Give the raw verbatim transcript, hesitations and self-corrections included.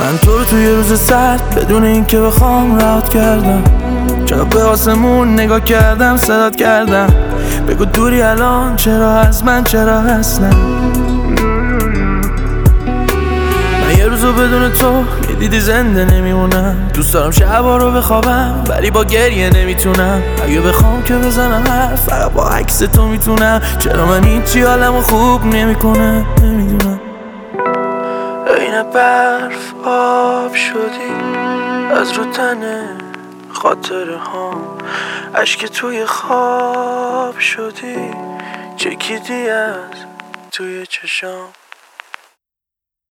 من تو رو توی روز سرد بدون اینکه بخوام رهات کردم. چرا به آسمون نگاه کردم صدات کردم. بگو دوری الان چرا از من، چرا اصلا من یه روزو بدون تو میدیدی زنده نمیمونم. دوست دارم شبا رو بخوابم ولی با گریه نمیتونم. اگه بخوام که بزنم حرف فقط با عکس تو میتونم. چرا من هیچی حالمو خوب نمیکنه نمیدونم. عین برف آب شدی از رو تنه خاطره ها، اشک توی خواب شدی چکیدی از توی چشام.